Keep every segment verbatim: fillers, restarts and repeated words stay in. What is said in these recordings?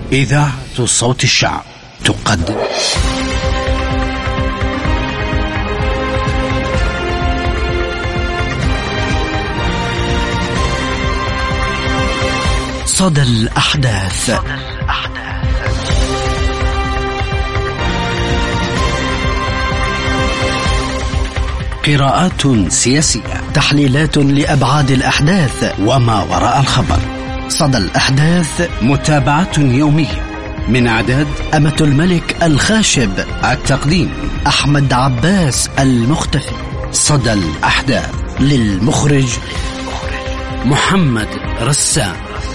إذاعة صوت الشعب تقدم صدى الأحداث. قراءات سياسية، تحليلات لأبعاد الأحداث وما وراء الخبر. صدى الأحداث، متابعة يومية من إعداد أمة الملك الخاشب، التقديم أحمد عباس المختفي. صدى الأحداث للمخرج محمد رسام.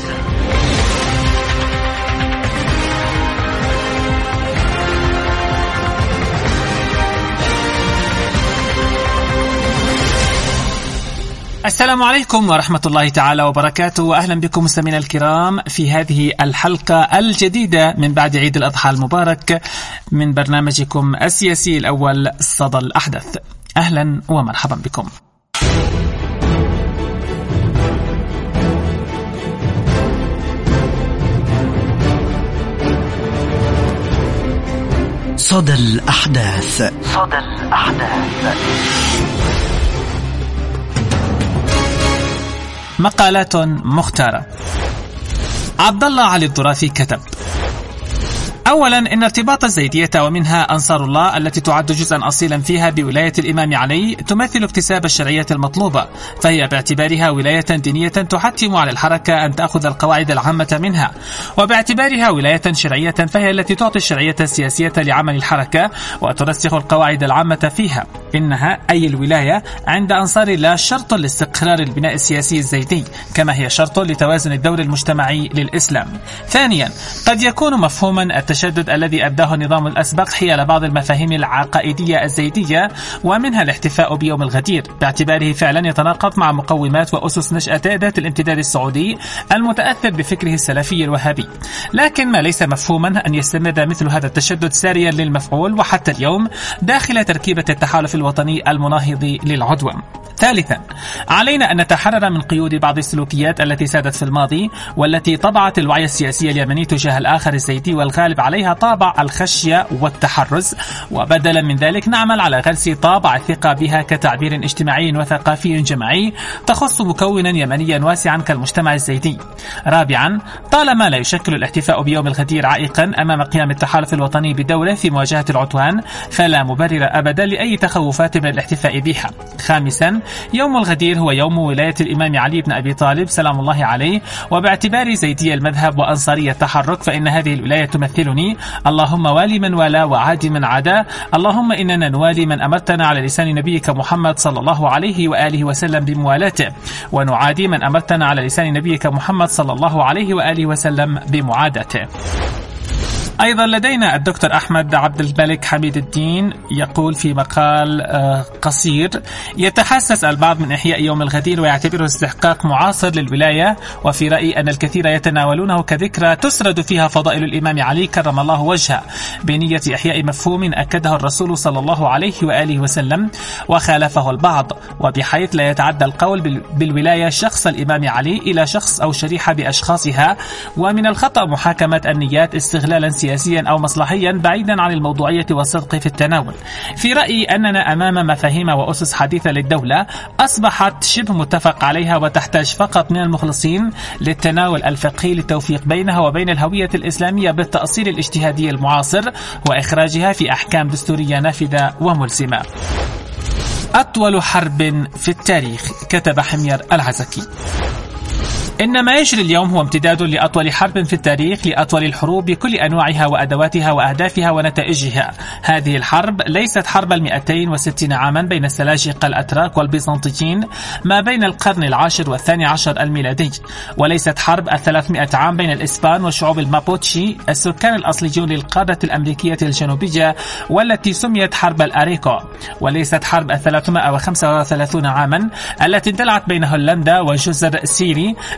السلام عليكم ورحمة الله تعالى وبركاته، وأهلا بكم مستمعينا الكرام في هذه الحلقة الجديدة من بعد عيد الأضحى المبارك من برنامجكم السياسي الأول صدى الأحداث. أهلا ومرحبا بكم. صدى الأحداث. صدى الأحداث. مقالات مختارة. عبد الله علي الضرافي كتب: أولا، إن ارتباط الزيدية ومنها أنصار الله التي تعد جزءا أصيلا فيها بولاية الإمام علي تمثل اكتساب الشرعية المطلوبة، فهي باعتبارها ولاية دينية تحتم على الحركة أن تأخذ القواعد العامة منها، وباعتبارها ولاية شرعية فهي التي تعطي الشرعية السياسية لعمل الحركة وترسخ القواعد العامة فيها. إنها أي الولاية عند أنصار الله شرط لاستقرار البناء السياسي الزيدي، كما هي شرط لتوازن الدور المجتمعي للإسلام. ثانيا، قد يكون مفهوما التشدد الذي أبداه النظام الأسبق حيال بعض المفاهيم العقائدية الزيدية، ومنها الاحتفاء بيوم الغدير، باعتباره فعلا يتناقض مع مقومات وأسس نشأة ذات الامتداد السعودي المتأثر بفكره السلفي الوهابي. لكن ما ليس مفهوما أن يستمر مثل هذا التشدد ساريا للمفعول وحتى اليوم داخل تركيبة التحالف الوطني المناهض للعدوى. ثالثا، علينا أن نتحرر من قيود بعض السلوكيات التي سادت في الماضي والتي طبعت الوعي السياسي اليمني تجاه الآخر الزيدي، والغالب عليها طابع الخشية والتحرز، وبدلا من ذلك نعمل على غرس طابع الثقة بها كتعبير اجتماعي وثقافي جماعي تخص مكونا يمنيا واسعا كالمجتمع الزيدي. رابعا، طالما لا يشكل الاحتفاء بيوم الغدير عائقا أمام قيام التحالف الوطني بدوره في مواجهة العدوان، فلا مبرر أبدا لأي تخوفات من الاحتفاء بها. خامسا، يوم الغدير هو يوم ولاية الإمام علي بن أبي طالب سلام الله عليه، وباعتبار زيدي المذهب وأنصاري التحرك فإن هذه الولاية تمثلني. اللهم والي من والاه وعادي من عاداه، اللهم إننا نوالي من أمرتنا على لسان نبيك محمد صلى الله عليه وآله وسلم بموالاته، ونعادي من أمرتنا على لسان نبيك محمد صلى الله عليه وآله وسلم بمعاداته. أيضا لدينا الدكتور أحمد عبد الملك حميد الدين يقول في مقال قصير: يتحسس البعض من إحياء يوم الغدير ويعتبره استحقاق معاصر للولاية، وفي رأيي أن الكثير يتناولونه كذكرى تسرد فيها فضائل الإمام علي كرم الله وجهه بنية إحياء مفهوم أكده الرسول صلى الله عليه وآله وسلم وخالفه البعض، وبحيث لا يتعدى القول بالولاية شخص الإمام علي إلى شخص أو شريحة بأشخاصها، ومن الخطأ محاكمة النيات استغلالا سياسيا أو مصلحيا بعيدا عن الموضوعية والصدق في التناول. في رأيي أننا أمام مفاهيم وأسس حديثة للدولة أصبحت شبه متفق عليها، وتحتاج فقط من المخلصين للتناول الفقهي للتوفيق بينها وبين الهوية الإسلامية بالتأصيل الاجتهادي المعاصر وإخراجها في أحكام دستورية نافذة وملزمة. أطول حرب في التاريخ، كتب حمير العزكي: إن ما يجري اليوم هو امتداد لأطول حرب في التاريخ، لأطول الحروب بكل أنواعها وأدواتها وأهدافها ونتائجها. هذه الحرب ليست حرب المئتين وستين عاما بين السلاجقة الأتراك والبيزنطيين ما بين القرن العاشر والثاني عشر الميلادي، وليست حرب الثلاثمائة عام بين الإسبان وشعوب المابوتشي السكان الأصليون للقارة الأمريكية الجنوبية والتي سميت حرب الأريكو، وليست حرب الثلاثمائة وخمسة وثلاثين عاما التي اندلعت بين هولندا وجزر سيري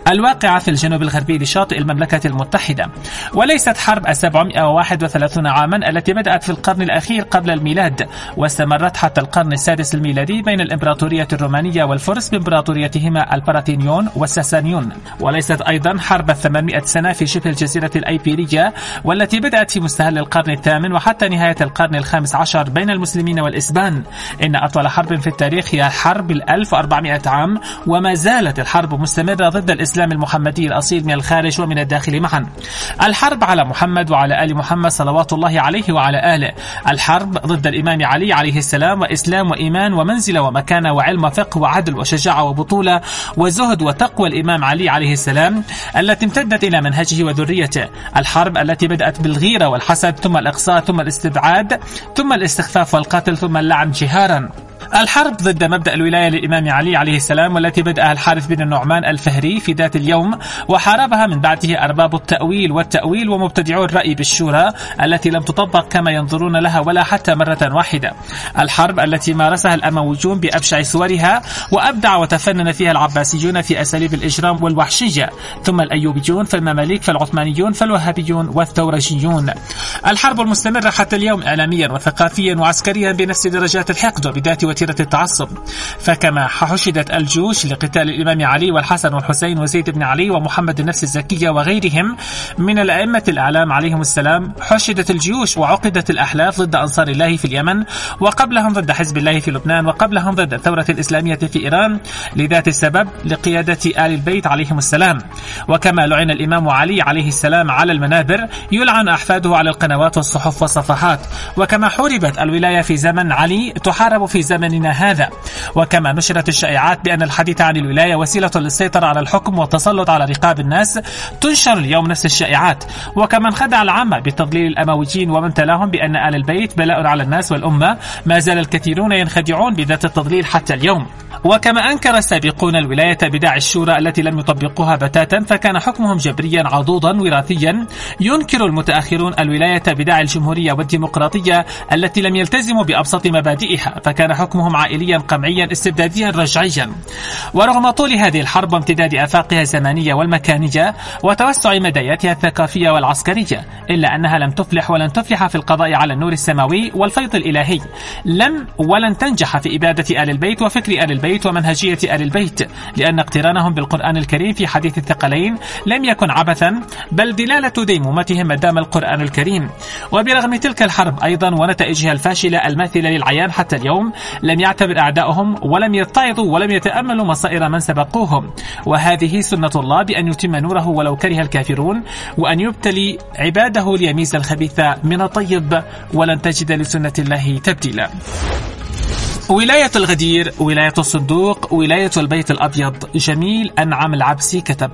الواقعة في الجنوب الغربي لشاطئ المملكة المتحدة. وليست حرب السبعمائة وواحد وثلاثين عاما التي بدأت في القرن الأخير قبل الميلاد واستمرت حتى القرن السادس الميلادي بين الإمبراطورية الرومانية والفرس بإمبراطوريتهما الباراتينيون والساسانيون. وليست أيضا حرب الثمانمائة سنة في شبه الجزيرة الأيبيرية والتي بدأت في مستهل القرن الثامن وحتى نهاية القرن الخامس عشر بين المسلمين والإسبان. إن أطول حرب في التاريخ هي حرب الألف وأربعمائة عام، وما زالت الحرب مستمرة ضد الإسلام المحمدي الأصيل من الخارج ومن الداخل معا. الحرب على محمد وعلى آل محمد صلوات الله عليه وعلى آله. الحرب ضد الإمام علي عليه السلام وإسلام وإيمان ومنزلة ومكانة وعلم وفقه وعدل وشجاعة وبطولة وزهد وتقوى الإمام علي عليه السلام التي امتدت إلى منهجه وذريته. الحرب التي بدأت بالغيرة والحسد ثم الإقصاء ثم الاستبعاد ثم الاستخفاف والقتل ثم اللعن جهارا. الحرب ضد مبدأ الولاية للإمام علي عليه السلام والتي بدأها الحارث بن النعمان الفهري في ذات اليوم وحاربها من بعده أرباب التأويل والتأويل ومبتدعو الرأي بالشورى التي لم تطبق كما ينظرون لها ولا حتى مرة واحدة. الحرب التي مارسها الأمويون بأبشع صورها وأبدع وتفنن فيها العباسيون في أساليب الإجرام والوحشية، ثم الأيوبيون فالمماليك فالعثمانيون فالوهابيون والثورجيون. الحرب المستمرة حتى اليوم إعلاميا وثقافيا وعسكريا بنفس درجات الحقد وبذات وتيرة التعصب. فكما حشدت الجيوش لقتال الإمام علي والحسن والحسين وزيد بن علي ومحمد النفس الزكية وغيرهم من الأئمة الأعلام عليهم السلام، حشدت الجيوش وعقدت الأحلاف ضد أنصار الله في اليمن وقبلهم ضد حزب الله في لبنان وقبلهم ضد الثورة الإسلامية في إيران لذات السبب لقيادة آل البيت عليهم السلام. وكما لعن الإمام علي عليه السلام على المنابر يلعن أحفاده على القنوات والصحف والصفحات. وكما حوربت الولاية في زمن علي تحارب في زمننا هذا. وكما نشرت الشائعات بأن الحديث عن الولاية وسيلة للسيطرة على الحكم والتسلط على رقاب الناس تنشر اليوم نفس الشائعات. وكما انخدع العامة بتضليل الأمويين ومن تلاهم بأن آل البيت بلاء على الناس والأمة، ما زال الكثيرون ينخدعون بذات التضليل حتى اليوم. وكما أنكر السابقون الولاية بداعي الشورى التي لم يطبقوها بتاتا فكان حكمهم جبريا عضوضا وراثيا، ينكر المتأخرون الولاية بداعي الجمهورية والديمقراطية التي لم يلتزموا بأبسط مبادئها فكان حكمهم عائليا قمعيا استبداديا رجعيا. ورغم طول هذه الحرب وامتداد آفاقها الزمانية والمكانية وتوسع مداياتها الثقافية والعسكرية إلا أنها لم تفلح ولن تفلح في القضاء على النور السماوي والفيض الإلهي. لم ولن تنجح في إبادة آل البيت وفكر آل البيت ومنهجية آل البيت، لأن اقترانهم بالقرآن الكريم في حديث الثقلين لم يكن عبثا بل دلالة ديمومتهم مدام القرآن الكريم. وبرغم تلك الحرب أيضا ونتائجها الفاشلة الماثلة للعيان حتى اليوم لم يعتبر أعداؤهم ولم يتعظوا ولم يتأملوا مصائر من سبقوهم. وهذه سنة الله بأن يتم نوره ولو كره الكافرون وأن يبتلي عباده ليميز الخبيث من الطيب ولن تجد لسنة الله تبديلا. ولاية الغدير، ولاية الصندوق، ولاية البيت الأبيض. جميل أنعم العبسي كتب: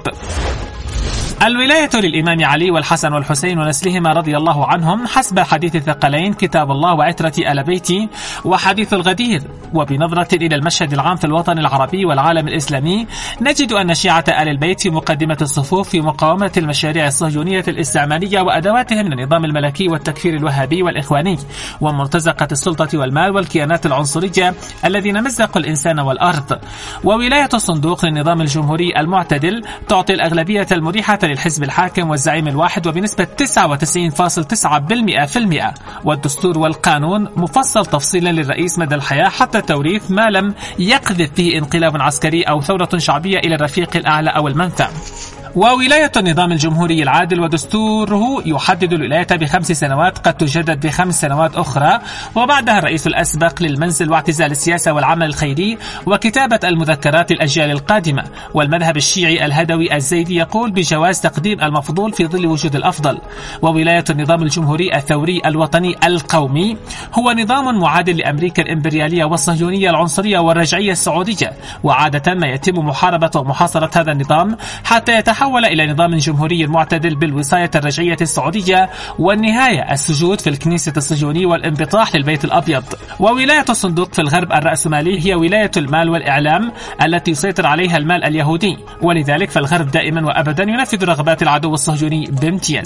الولاية للإمام علي والحسن والحسين ونسلهما رضي الله عنهم حسب حديث الثقلين كتاب الله وعترة آل بيتي وحديث الغدير. وبنظرة إلى المشهد العام في الوطن العربي والعالم الإسلامي نجد أن شيعة آل البيت في مقدمة الصفوف في مقاومة المشاريع الصهيونية الاستعمارية وأدواتهم من النظام الملكي والتكفير الوهابي والإخواني ومرتزقة السلطة والمال والكيانات العنصرية الذين مزقوا الإنسان والأرض. وولاية الصندوق للنظام الجمهوري المعتدل تعطي الأغلبية المريحة للحزب الحاكم والزعيم الواحد وبنسبة تسعة وتسعين فاصلة تسعة بالمئة في المئة. والدستور والقانون مفصل تفصيلا للرئيس مدى الحياة حتى توريث ما لم يقذف فيه انقلاب عسكري أو ثورة شعبية إلى الرفيق الأعلى أو المنفى. وولاية النظام الجمهوري العادل ودستوره يحدد الولاية بخمس سنوات قد تجدد بخمس سنوات أخرى وبعدها الرئيس الأسبق للمنزل واعتزال السياسة والعمل الخيري وكتابة المذكرات الأجيال القادمة. والمذهب الشيعي الهدوي الزيدي يقول بجواز تقديم المفضول في ظل وجود الأفضل. وولاية النظام الجمهوري الثوري الوطني القومي هو نظام معادل لأمريكا الإمبريالية والصهيونية العنصرية والرجعية السعودية. وعادة ما يتم محاربة ومحاصرة هذا النظام حتى يتحول حول إلى نظام جمهوري معتدل بالوصاية الرجعية السعودية والنهاية السجود في الكنيسة الصهيوني والانبطاح للبيت الأبيض. وولاية الصندوق في الغرب الرأسمالي هي ولاية المال والإعلام التي يسيطر عليها المال اليهودي، ولذلك فالغرب دائما وأبدا ينفذ رغبات العدو الصهيوني بامتياز.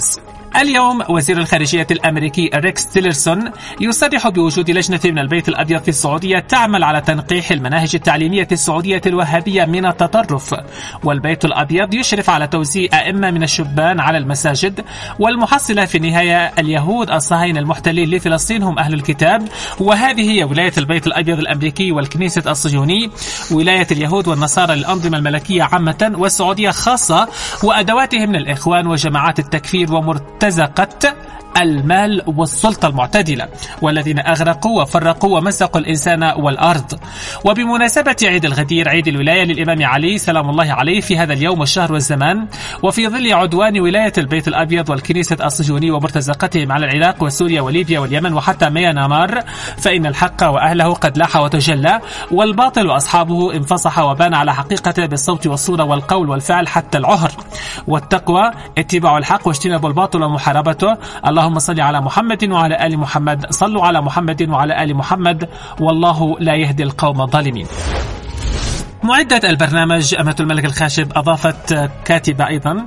اليوم وزير الخارجية الأمريكي ريكس تيلرسون يصرح بوجود لجنة من البيت الأبيض في السعودية تعمل على تنقيح المناهج التعليمية السعودية الوهابية من التطرف، والبيت الأبيض يشرف على توزيع أئمة من الشبان على المساجد، والمحصلة في النهاية اليهود الصهاينة المحتلين لفلسطين هم أهل الكتاب، وهذه هي ولاية البيت الأبيض الأمريكي والكنيسة الصهيوني، ولاية اليهود والنصارى للأنظمة الملكية عامة والسعودية خاصة، وأدواتهم من الإخوان وجماعات التكفير ومرتزقة المال والسلطة المعتدلة، والذين أغرقوا وفرقوا ومزقوا الإنسان والأرض. وبمناسبة عيد الغدير عيد الولاية للإمام علي سلام الله عليه في هذا اليوم والشهر والزمان، وفي ظل عدوان ولاية البيت الأبيض والكنيسة الصهيوني ومرتزقتهم على العراق وسوريا وليبيا واليمن وحتى ميانمار، فإن الحق وأهله قد لاح وتجلى، والباطل وأصحابه انفصح وبان على حقيقته بالصوت والصورة والقول والفعل حتى العهر. والتقوى اتباع الحق واجتناب الباطل ومحاربته. اللهم صل على محمد وعلى آل محمد. صلوا على محمد وعلى آل محمد، والله لا يهدي القوم الظالمين. معدة البرنامج أمة الملك الخاشب أضافت كاتبة أيضا: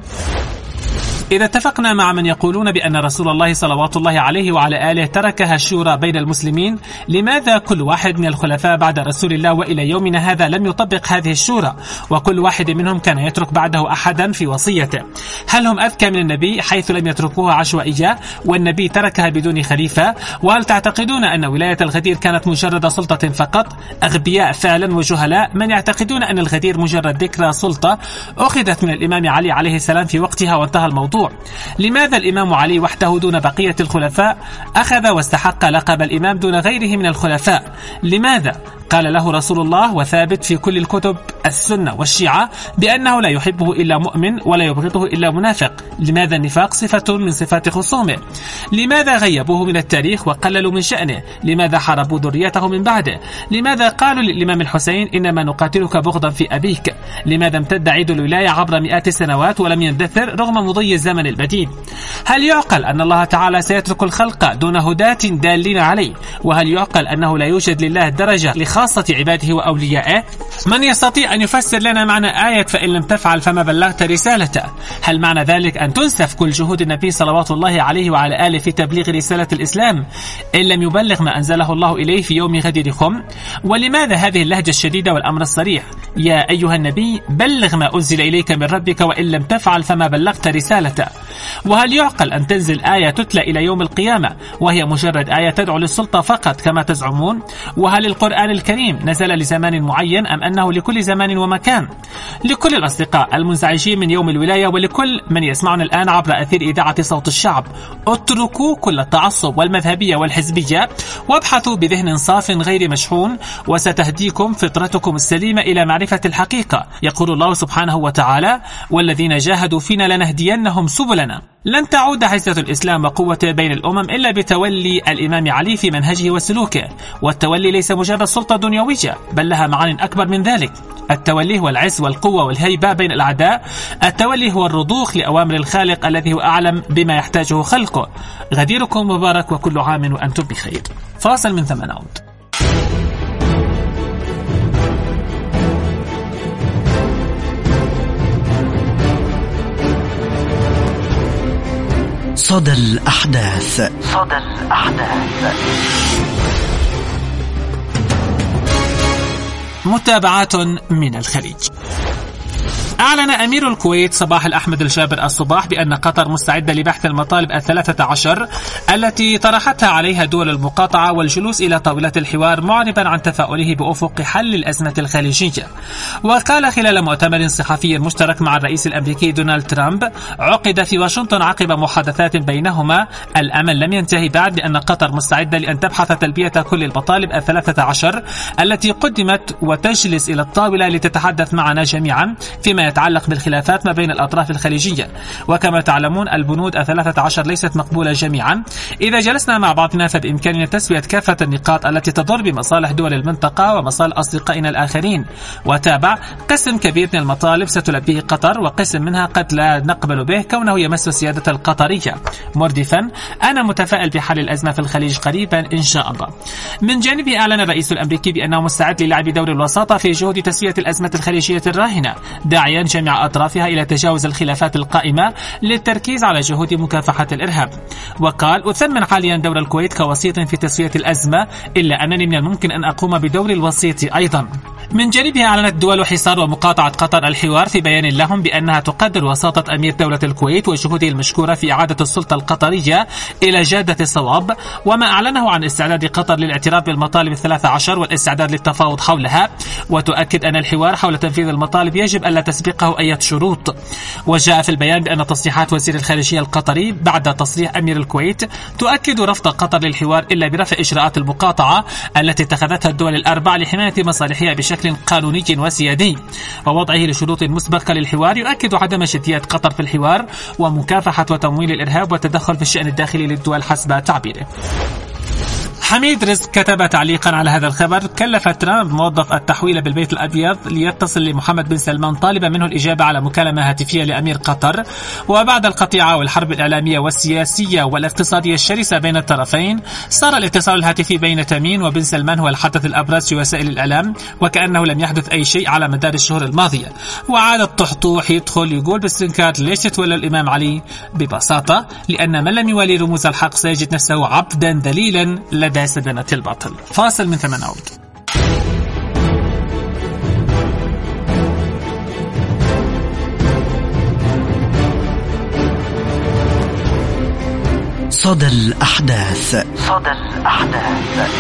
إذا اتفقنا مع من يقولون بأن رسول الله صلوات الله عليه وعلى آله تركها الشورى بين المسلمين، لماذا كل واحد من الخلفاء بعد رسول الله وإلى يومنا هذا لم يطبق هذه الشورى، وكل واحد منهم كان يترك بعده أحدا في وصيته؟ هل هم أذكى من النبي حيث لم يتركوها عشوائية والنبي تركها بدون خليفة؟ وهل تعتقدون أن ولاية الغدير كانت مجرد سلطة فقط؟ أغبياء فعلا وجهلاء من يعتقدون أن الغدير مجرد ذكرى سلطة أخذت من الإمام علي عليه السلام في وقتها وانتهى الموضوع. لماذا الإمام علي وحده دون بقية الخلفاء أخذ واستحق لقب الإمام دون غيره من الخلفاء؟ لماذا قال له رسول الله وثابت في كل الكتب السنة والشيعة بأنه لا يحبه إلا مؤمن ولا يبغضه إلا منافق؟ لماذا النفاق صفة من صفات خصومه؟ لماذا غيبوه من التاريخ وقللوا من شأنه؟ لماذا حاربوا ذريته من بعده؟ لماذا قالوا للإمام الحسين إنما نقاتلك بغضا في أبيك؟ لماذا امتد عيد الولاية عبر مئات السنوات ولم يندثر رغم مضي الزمن البديد؟ هل يعقل أن الله تعالى سيترك الخلق دون هداة دالين عليه؟ وهل يعقل أنه لا يوجد لله درجة لخاصة عباده وأوليائه؟ من يستطيع أن يفسر لنا معنى آية فإن لم تفعل فما بلغت رسالته؟ هل معنى ذلك أن تنسف كل جهود النبي صلوات الله عليه وعلى آله في تبليغ رسالة الإسلام إن لم يبلغ ما أنزله الله إليه في يوم غدير خم؟ ولماذا هذه اللهجة الشديدة والأمر الصريح؟ يا أيها النبي بلغ ما أنزل إليك من ربك وإن لم تفعل فما بلغت رسالته. وهل يعقل أن تنزل آية تتلى إلى يوم القيامة وهي مجرد آية تدعو للسلطة فقط كما تزعمون؟ وهل القرآن الكريم نزل لزمان معين أم أنه لكل زمان ومكان؟ لكل الأصدقاء المنزعجين من يوم الولاية ولكل من يسمعنا الآن عبر أثير إذاعة صوت الشعب، اتركوا كل التعصب والمذهبية والحزبية وابحثوا بذهن صاف غير مشحون، وستهديكم فطرتكم السليمة إلى معرفة الحقيقة. يقول الله سبحانه وتعالى: والذين جاهدوا فينا لنهدينهم سبلنا. لن تعود عزة الإسلام وقوته بين الأمم إلا بتولي الإمام علي في منهجه وسلوكه، والتولي ليس مجرد سلطة دنيوية بل لها معان أكبر من ذلك. التولي هو العز والقوة والهيبة بين الأعداء، التولي هو الرضوخ لأوامر الخالق الذي هو أعلم بما يحتاجه خلقه. غديركم مبارك وكل عام وأنتم بخير. فاصل من ثم نعود. صدى الأحداث. صدى الأحداث. متابعات من الخليج. أعلن أمير الكويت صباح الأحمد الجابر الصباح بأن قطر مستعدة لبحث المطالب الثلاثة عشر التي طرحتها عليها دول المقاطعة والجلوس إلى طاولة الحوار، معربا عن تفاؤله بأفق حل الأزمة الخليجية. وقال خلال مؤتمر صحفي مشترك مع الرئيس الأمريكي دونالد ترامب عقد في واشنطن عقب محادثات بينهما: الأمل لم ينتهي بعد، لأن قطر مستعدة لأن تبحث تلبية كل المطالب الثلاثة عشر التي قدمت وتجلس إلى الطاولة لتتحدث معنا جميعا فيما يتعلق بالخلافات ما بين الأطراف الخليجية. وكما تعلمون البنود الثلاثة عشر ليست مقبولة جميعا. إذا جلسنا مع بعضنا فبإمكاننا تسوية كافة النقاط التي تضر بمصالح دول المنطقة ومصالح أصدقائنا الآخرين. وتابع: قسم كبير من المطالب ستلبيه قطر، وقسم منها قد لا نقبل به كونه يمس السيادة القطرية. مردفا: أنا متفائل بحل الأزمة في الخليج قريبا إن شاء الله. من جانبه أعلن الرئيس الأمريكي بأنه مستعد للعب دور الوساطة في جهود تسوية الأزمة الخليجية الراهنة، داعيا ينجمع أطرافها إلى تجاوز الخلافات القائمة للتركيز على جهود مكافحة الإرهاب. وقال: أثمن حاليا دور الكويت كوسيط في تسوية الأزمة، إلا أنني من الممكن أن أقوم بدور الوسيط أيضا. من جانبها أعلنت دول حصار ومقاطعة قطر الحوار في بيان لهم بأنها تقدر وساطة أمير دولة الكويت وجهوده المشكورة في إعادة السلطة القطرية إلى جادة الصواب، وما أعلنه عن استعداد قطر للاعتراف بالمطالب الثلاثة عشر والاستعداد للتفاوض حولها، وتؤكد أن الحوار حول تنفيذ المطالب يجب ألا تسبقه أي شروط. وجاء في البيان بأن تصريحات وزير الخارجية القطري بعد تصريح أمير الكويت تؤكد رفض قطر للحوار إلا برفع إجراءات المقاطعة التي اتخذتها الدول الأربع لحماية مصالحها بشكل قانوني وسيادي، ووضعه لشروط مسبقة للحوار يؤكد عدم جدية قطر في الحوار ومكافحة وتمويل الإرهاب والتدخل في الشأن الداخلي للدول حسب تعبيره. حميد رزق كتب تعليقا على هذا الخبر: كلف ترامب موظف التحويل بالبيت الأبيض ليتصل لمحمد بن سلمان طالبا منه الإجابة على مكالمة هاتفية لأمير قطر. وبعد القطيعة والحرب الإعلامية والسياسية والاقتصادية الشرسة بين الطرفين، صار الاتصال الهاتفي بين تميم وبن سلمان هو الحدث الأبرز في وسائل الإعلام، وكأنه لم يحدث أي شيء على مدار الشهور الماضية. وعاد الطحطوح يدخل يقول باستنكار: ليش تولى الإمام علي؟ ببساطة لأن من لم يوالي رموز الحق سيجد نفسه عبدا ذليلا لدى سدنة الباطل. فاصل من ثمن عود. صدى الأحداث. صدى الأحداث.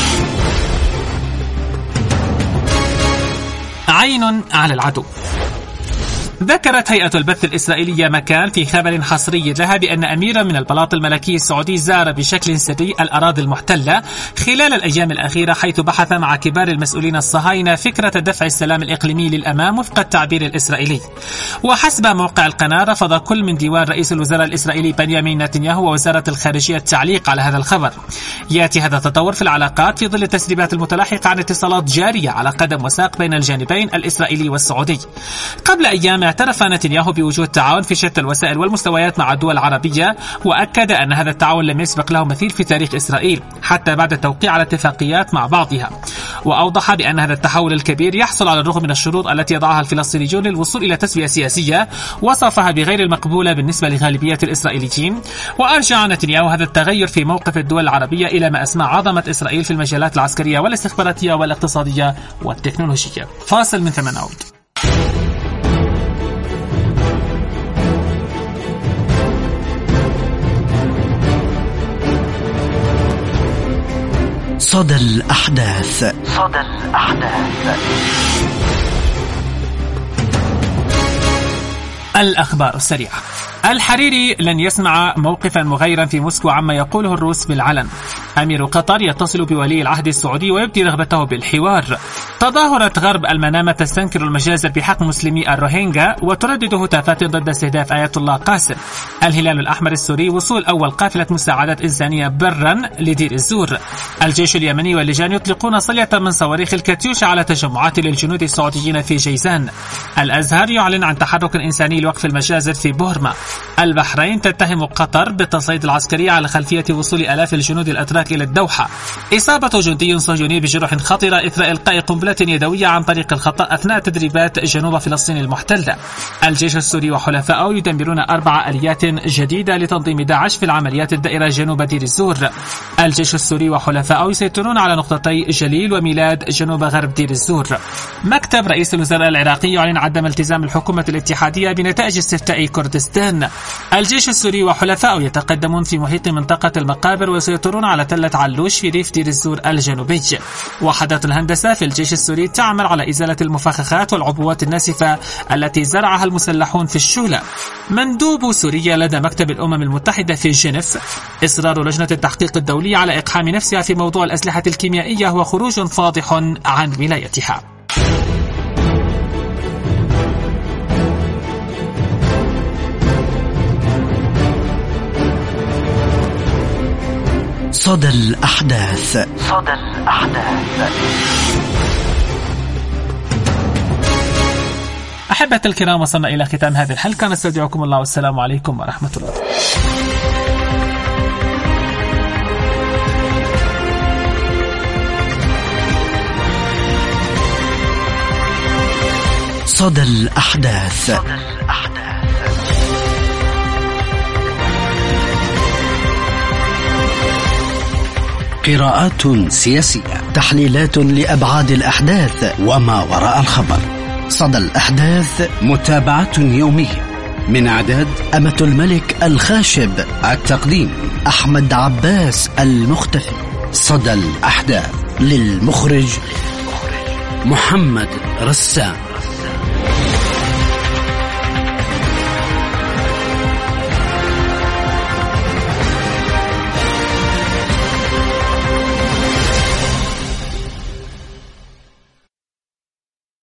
عين على العدو. ذكرت هيئة البث الإسرائيلية مكان في خبر حصري لها بأن أميرا من البلاط الملكي السعودي زار بشكل سري الأراضي المحتلة خلال الأيام الأخيرة، حيث بحث مع كبار المسؤولين الصهاينة فكرة دفع السلام الإقليمي للأمام وفق التعبير الإسرائيلي. وحسب موقع القناة، رفض كل من ديوان رئيس الوزراء الإسرائيلي بنيامين نتنياهو ووزارة الخارجية التعليق على هذا الخبر. يأتي هذا التطور في العلاقات في ظل التسريبات المتلاحقة عن اتصالات جارية على قدم وساق بين الجانبين الإسرائيلي والسعودي. قبل أيام اعترف نتنياهو بوجود تعاون في شتى الوسائل والمستويات مع الدول العربية، وأكد أن هذا التعاون لم يسبق له مثيل في تاريخ إسرائيل حتى بعد التوقيع على اتفاقيات مع بعضها. وأوضح بأن هذا التحول الكبير يحصل على الرغم من الشروط التي يضعها الفلسطينيون للوصول إلى تسوية سياسية، وصفها بغير المقبولة بالنسبة لغالبية الإسرائيليين. وأرجع نتنياهو هذا التغير في موقف الدول العربية إلى ما أسمى عظمة إسرائيل في المجالات العسكرية والاستخباراتية والاقتصادية والتكنولوجية. فاصل من ثمن عود. صدى الأحداث. صدى الأحداث. الأخبار السريعة. الحريري لن يسمع موقفا مغيرا في موسكو عما يقوله الروس بالعلن. أمير قطر يتصل بولي العهد السعودي ويبدي رغبته بالحوار. تظاهرت غرب المنامة تستنكر المجازر بحق مسلمي الروهينجا وتردد هتافات ضد استهداف آية الله قاسم. الهلال الأحمر السوري وصول أول قافلة مساعدات إنسانية برا لدير الزور. الجيش اليمني واللجان يطلقون صلية من صواريخ الكاتيوشا على تجمعات للجنود السعوديين في جيزان. الأزهر يعلن عن تحرك إنساني لوقف المجازر في بورما. البحرين تتهم قطر بالتصعيد العسكري على خلفية وصول آلاف الجنود الأتراك إلى الدوحة. إصابة جندي صهيوني بجروح خطيرة إثر إلقاء قنبلة يدوية عن طريق الخطأ أثناء تدريبات جنوب فلسطين المحتلة. الجيش السوري وحلفائه يدمرون أربع آليات جديدة لتنظيم داعش في العمليات الدائرة جنوب دير الزور. الجيش السوري وحلفائه يسيطرون على نقطتي جليل وميلاد جنوب غرب دير الزور. مكتب رئيس الوزراء العراقي يعلن عدم التزام الحكومة الاتحادية بنتائج استفتاء كردستان. الجيش السوري وحلفائه يتقدمون في محيط منطقة المقابر ويسيطرون على تلة علوش في ريف دير الزور الجنوبي. وحدات الهندسة في الجيش السوري تعمل على إزالة المفخخات والعبوات الناسفة التي زرعها المسلحون في الشولة. مندوب سوريا لدى مكتب الأمم المتحدة في جنيف: إصرار لجنة التحقيق الدولي على إقحام نفسها في موضوع الأسلحة الكيميائية هو خروج فاضح عن ولايتها. صدى الأحداث. صدى الأحداث. أحبة الكرام، وصلنا إلى ختام هذه الحلقة، نستودعكم الله والسلام عليكم ورحمة الله. صدى الأحداث. صدى الأحداث. قراءات سياسية، تحليلات لأبعاد الأحداث وما وراء الخبر. صدى الأحداث، متابعة يومية من إعداد أمة الملك الخاشب، التقديم أحمد عباس المختفي. صدى الأحداث، للمخرج محمد رسام.